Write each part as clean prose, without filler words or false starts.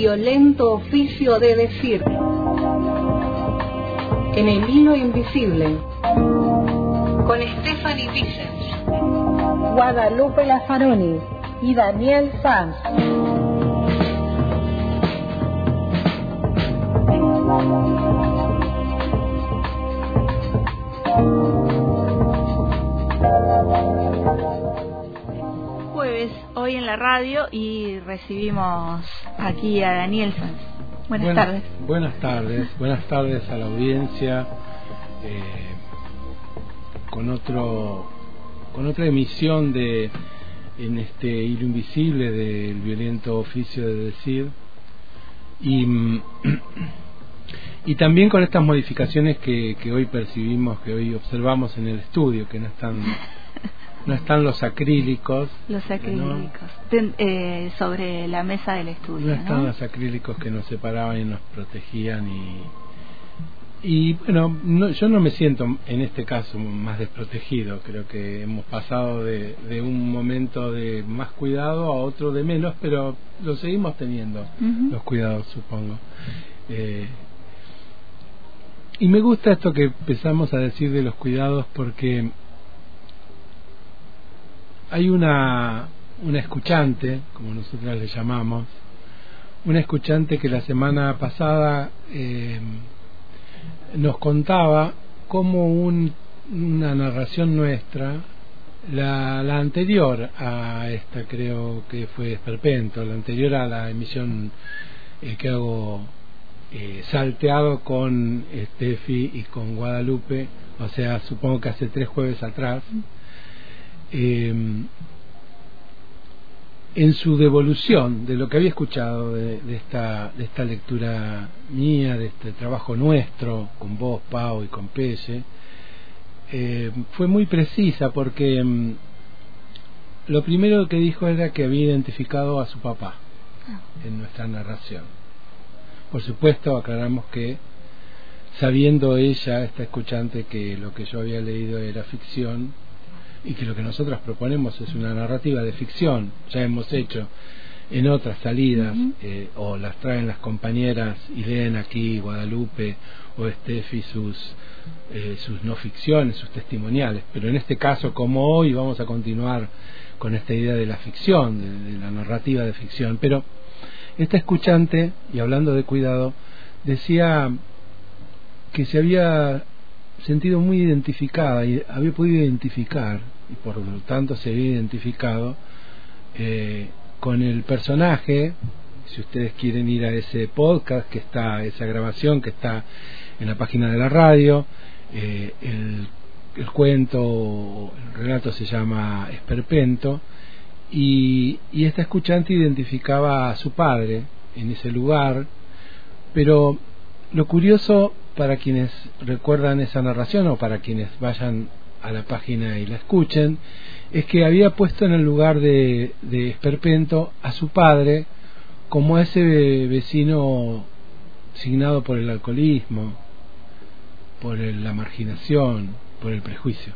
violento oficio de decir. En el hilo invisible, con Stephanie Vicens, Guadalupe Lazaroni y Daniel Sanz. Jueves, hoy en la radio, y recibimos aquí a Daniel Sanz. Buenas tardes. Buenas tardes a la audiencia, con otra emisión en este hilo invisible del violento oficio de decir, y también con estas modificaciones que hoy percibimos, que hoy observamos en el estudio, que no están los acrílicos. Los acrílicos, ¿no? Sobre la mesa del estudio. No están los acrílicos que nos separaban y nos protegían. Y bueno, yo no me siento en este caso más desprotegido. Creo que hemos pasado de un momento de más cuidado a otro de menos, pero lo seguimos teniendo, los cuidados, supongo. Y me gusta esto que empezamos a decir de los cuidados, porque hay una escuchante, como nosotros le llamamos, una escuchante que la semana pasada nos contaba cómo una narración nuestra, la anterior a esta, creo que fue Esperpento, la anterior a la emisión que hago salteado con Steffi y con Guadalupe, o sea, supongo que hace 3 jueves atrás, en su devolución de lo que había escuchado de esta lectura mía, de este trabajo nuestro con vos, Pau, y con Pelle, fue muy precisa, porque lo primero que dijo era que había identificado a su papá en nuestra narración. Por supuesto, aclaramos que, sabiendo ella, esta escuchante, que lo que yo había leído era ficción y que lo que nosotros proponemos es una narrativa de ficción, ya hemos hecho en otras salidas, o las traen las compañeras y leen aquí, Guadalupe o Steffi, sus no ficciones, sus testimoniales, pero en este caso, como hoy, vamos a continuar con esta idea de la ficción, de la narrativa de ficción. Pero esta escuchante, y hablando de cuidado, decía que se había sentido muy identificada y había podido identificar, y por lo tanto se había identificado con el personaje. Si ustedes quieren ir a ese podcast, que está, esa grabación que está en la página de la radio, el cuento, el relato se llama Esperpento, y esta escuchante identificaba a su padre en ese lugar. Pero lo curioso, para quienes recuerdan esa narración o para quienes vayan a la página y la escuchen, es que había puesto en el lugar de Esperpento a su padre como a ese vecino signado por el alcoholismo, por la marginación, por el prejuicio.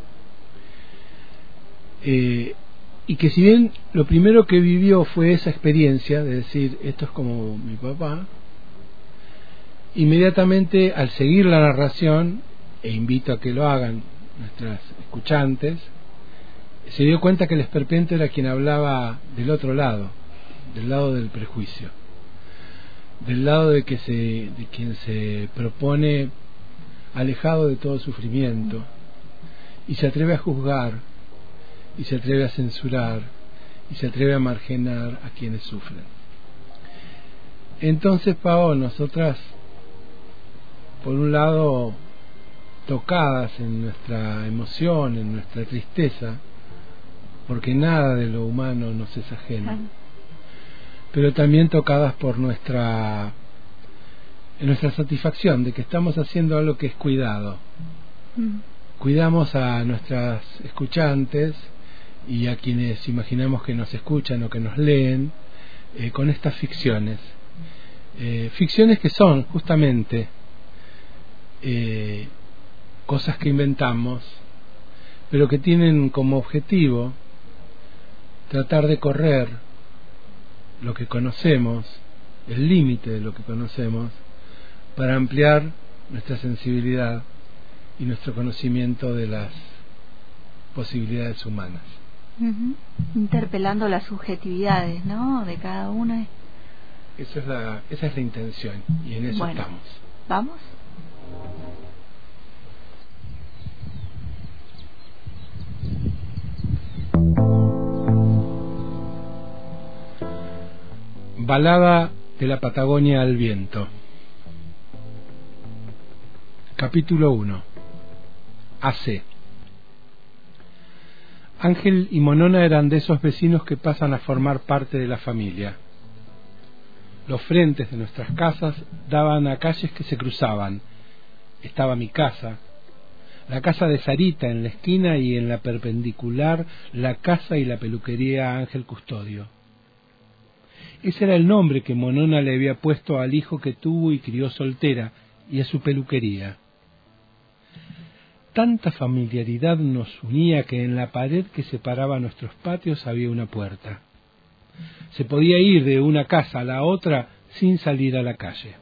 Y que, si bien lo primero que vivió fue esa experiencia de decir, esto es como mi papá, inmediatamente, al seguir la narración, e invito a que lo hagan nuestras escuchantes, se dio cuenta que el Esperpento era quien hablaba del otro lado, del lado del prejuicio, del lado de quien se propone alejado de todo sufrimiento y se atreve a juzgar, y se atreve a censurar, y se atreve a marginar a quienes sufren. Entonces, Pao, nosotras, por un lado, tocadas en nuestra emoción, en nuestra tristeza, porque nada de lo humano nos es ajeno, pero también tocadas por nuestra satisfacción de que estamos haciendo algo que es cuidado. Cuidamos a nuestras escuchantes y a quienes imaginamos que nos escuchan o que nos leen, con estas ficciones, ficciones que son justamente cosas que inventamos, pero que tienen como objetivo tratar de correr lo que conocemos el límite de lo que conocemos, para ampliar nuestra sensibilidad y nuestro conocimiento de las posibilidades humanas. Interpelando las subjetividades, ¿no?, de cada uno. Esa es la intención, y en eso estamos. ¿Vamos? Balada de la Patagonia al viento. Capítulo 1. AC. Ángel y Monona eran de esos vecinos que pasan a formar parte de la familia. Los frentes de nuestras casas daban a calles que se cruzaban. Estaba mi casa, la casa de Sarita en la esquina, y en la perpendicular la casa y la peluquería Ángel Custodio. Ese era el nombre que Monona le había puesto al hijo que tuvo y crió soltera, y a su peluquería. Tanta familiaridad nos unía que en la pared que separaba nuestros patios había una puerta. Se podía ir de una casa a la otra sin salir a la calle.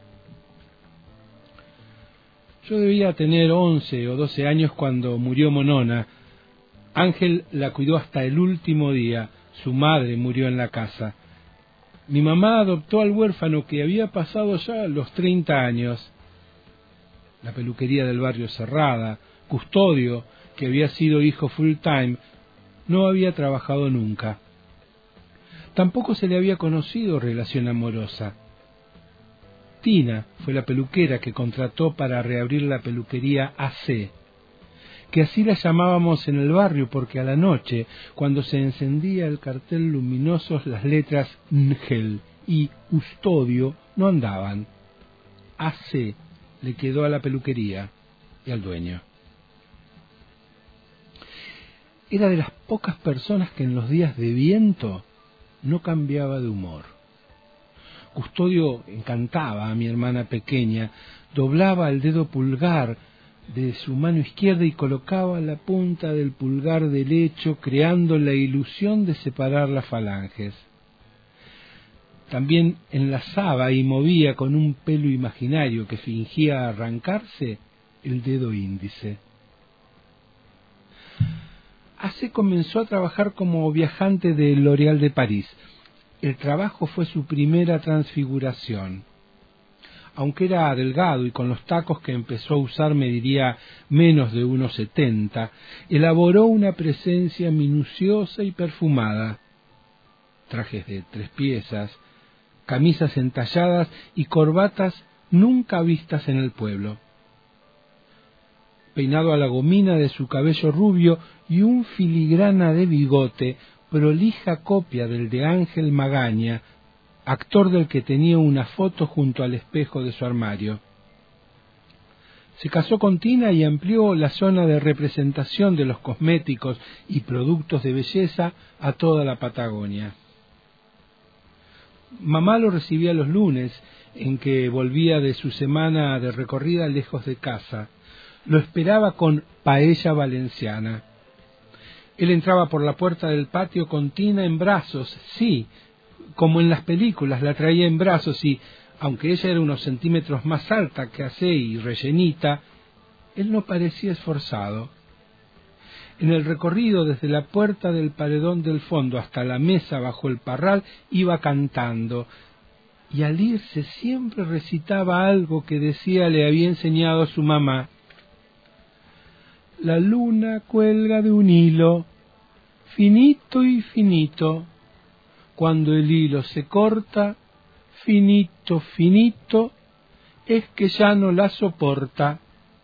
Yo debía tener 11 o 12 años cuando murió Monona. Ángel la cuidó hasta el último día. Su madre murió en la casa. Mi mamá adoptó al huérfano que había pasado ya los 30 años. La peluquería del barrio cerrada. Custodio, que había sido hijo full time, no había trabajado nunca. Tampoco se le había conocido relación amorosa. Tina fue la peluquera que contrató para reabrir la peluquería AC, que así la llamábamos en el barrio porque a la noche, cuando se encendía el cartel luminoso, las letras Ángel y Custodio no andaban. AC le quedó a la peluquería y al dueño. Era de las pocas personas que en los días de viento no cambiaba de humor. Custodio encantaba a mi hermana pequeña, doblaba el dedo pulgar de su mano izquierda y colocaba la punta del pulgar derecho, creando la ilusión de separar las falanges. También enlazaba y movía con un pelo imaginario que fingía arrancarse el dedo índice. AC comenzó a trabajar como viajante de L'Oréal de París. El trabajo fue su primera transfiguración. Aunque era delgado y con los tacos que empezó a usar mediría menos de 1,70, elaboró una presencia minuciosa y perfumada. Trajes de 3 piezas, camisas entalladas y corbatas nunca vistas en el pueblo. Peinado a la gomina de su cabello rubio y un filigrana de bigote, prolija copia del de Ángel Magaña, actor del que tenía una foto junto al espejo de su armario. Se casó con Tina y amplió la zona de representación de los cosméticos y productos de belleza a toda la Patagonia. Mamá lo recibía los lunes, en que volvía de su semana de recorrida lejos de casa. Lo esperaba con paella valenciana. Él entraba por la puerta del patio con Tina en brazos, sí, como en las películas, la traía en brazos y, aunque ella era unos centímetros más alta que AC y rellenita, él no parecía esforzado. En el recorrido desde la puerta del paredón del fondo hasta la mesa bajo el parral iba cantando, y al irse siempre recitaba algo que decía le había enseñado su mamá. La luna cuelga de un hilo, finito y finito. Cuando el hilo se corta, finito, finito, es que ya no la soporta.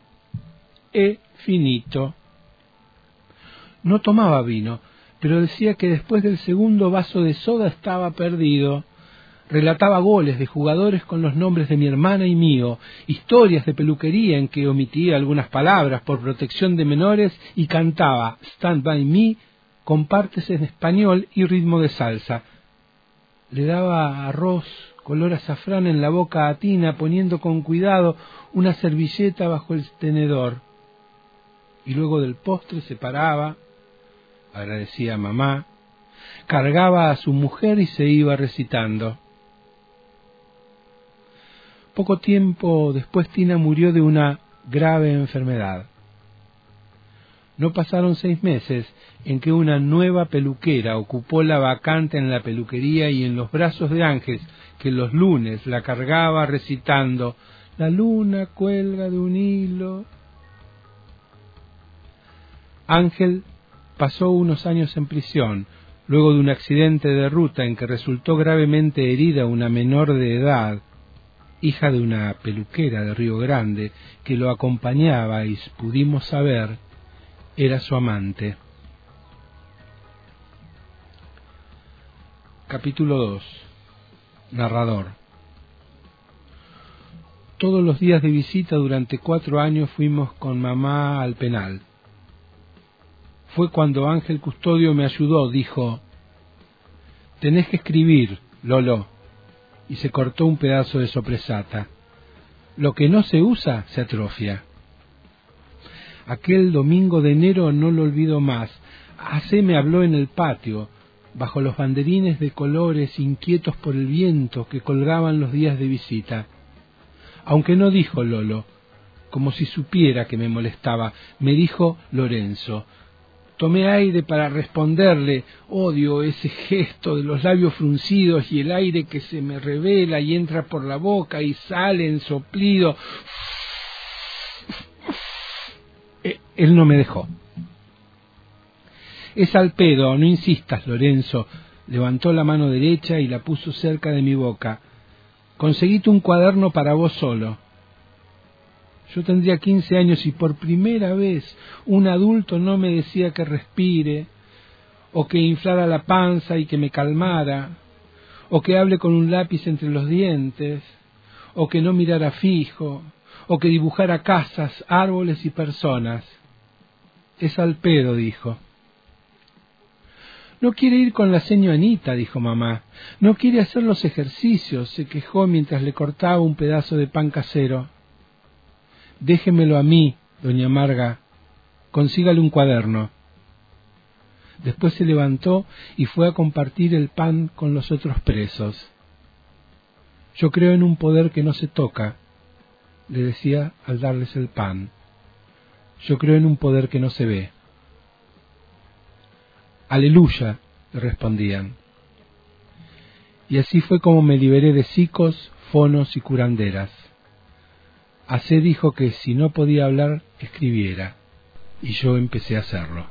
Finito. No tomaba vino, pero decía que después del segundo vaso de soda estaba perdido. Relataba goles de jugadores con los nombres de mi hermana y mío, historias de peluquería en que omitía algunas palabras por protección de menores y cantaba Stand By Me con partes en español y ritmo de salsa. Le daba arroz color azafrán en la boca a Tina, poniendo con cuidado una servilleta bajo el tenedor. Y luego del postre se paraba, agradecía a mamá, cargaba a su mujer y se iba recitando. Poco tiempo después Tina murió de una grave enfermedad. No pasaron 6 meses en que una nueva peluquera ocupó la vacante en la peluquería y en los brazos de Ángel, que los lunes la cargaba recitando «La luna cuelga de un hilo». Ángel pasó unos años en prisión, luego de un accidente de ruta en que resultó gravemente herida una menor de edad, hija de una peluquera de Río Grande, que lo acompañaba y pudimos saber era su amante. Capítulo 2. Narrador. Todos los días de visita durante 4 años fuimos con mamá al penal. Fue cuando Ángel Custodio me ayudó, dijo: «Tenés que escribir, Lolo», y se cortó un pedazo de sopresata. «Lo que no se usa se atrofia». Aquel domingo de enero no lo olvido más. AC me habló en el patio, bajo los banderines de colores inquietos por el viento que colgaban los días de visita. Aunque no dijo Lolo, como si supiera que me molestaba, me dijo Lorenzo. Tomé aire para responderle. Odio ese gesto de los labios fruncidos y el aire que se me revela y entra por la boca y sale en soplido. Él no me dejó. «Es al pedo, no insistas, Lorenzo». Levantó la mano derecha y la puso cerca de mi boca. «Conseguite un cuaderno para vos solo». Yo tendría 15 años y por primera vez un adulto no me decía que respire, o que inflara la panza y que me calmara, o que hable con un lápiz entre los dientes, o que no mirara fijo, o que dibujara casas, árboles y personas. «Es al pedo», dijo. «No quiere ir con la seño Anita», dijo mamá. «No quiere hacer los ejercicios», se quejó mientras le cortaba un pedazo de pan casero. «Déjemelo a mí, doña Marga. Consígale un cuaderno». Después se levantó y fue a compartir el pan con los otros presos. «Yo creo en un poder que no se toca», le decía al darles el pan. «Yo creo en un poder que no se ve». «Aleluya», le respondían. Y así fue como me liberé de sicos, fonos y curanderas. AC dijo que si no podía hablar, escribiera, y yo empecé a hacerlo.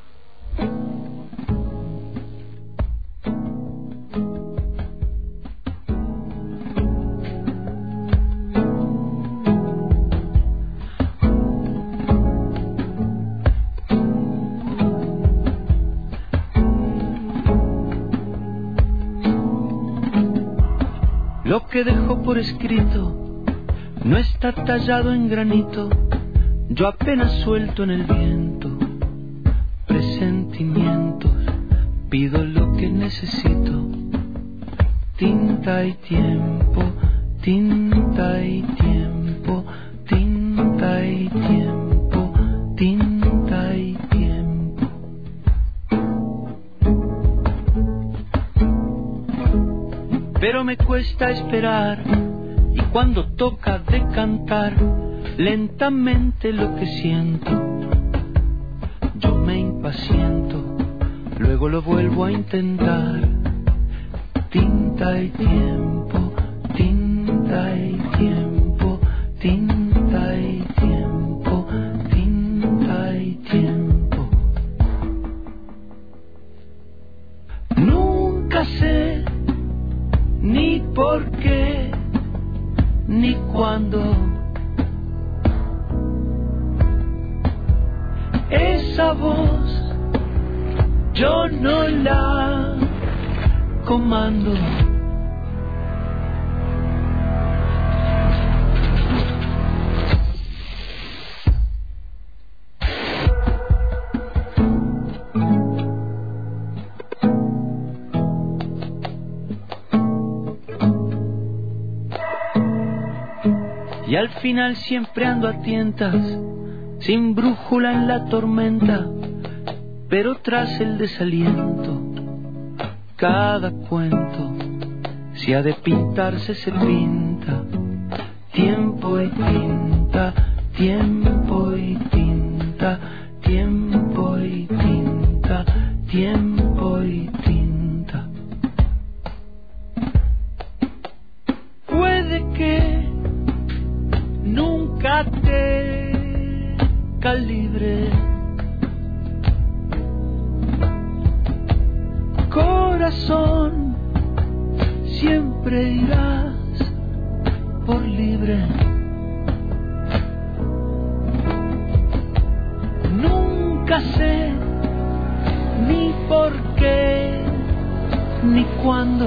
Lo que dejó por escrito no está tallado en granito, yo apenas suelto en el viento presentimientos, pido lo que necesito, tinta y tiempo, tinta y tiempo, tinta y tiempo, tinta y tiempo. Pero me cuesta esperar, y cuando toca decantar lentamente lo que siento, yo me impaciento, luego lo vuelvo a intentar. Tinta y tiempo, tinta y tiempo, tinta y tiempo, tinta y tiempo. Nunca sé ni por qué ni cuándo esa voz yo no la comando. Y al final siempre ando a tientas, sin brújula en la tormenta, pero tras el desaliento, cada cuento, si ha de pintarse se pinta, tiempo y tinta, tiempo y tinta, tiempo y tinta, tiempo y tinta. Puede que nunca te calibre, corazón, siempre irás por libre. Nunca sé ni por qué ni cuándo.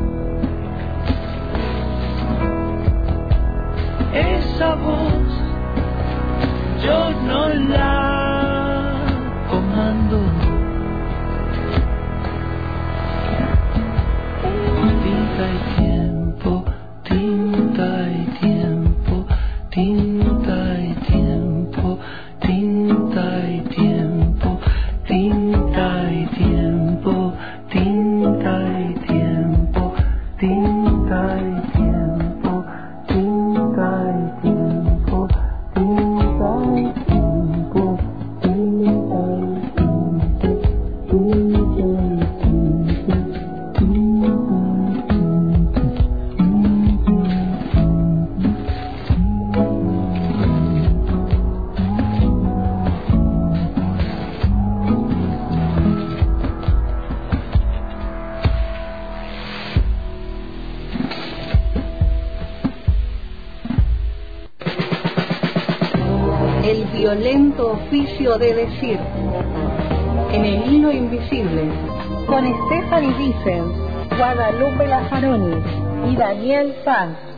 Esa voz yo no la comando. Tinta y tiempo, tinta y tiempo, tinta y tiempo, tinta y tiempo, tinta y tiempo, tinta y tiempo, tinta y tiempo, tinta y tiempo, tinta y tiempo, El violento oficio de decir. En el hilo invisible. Con Stephanie Vicens, Guadalupe Lafaroni y Daniel Sanz.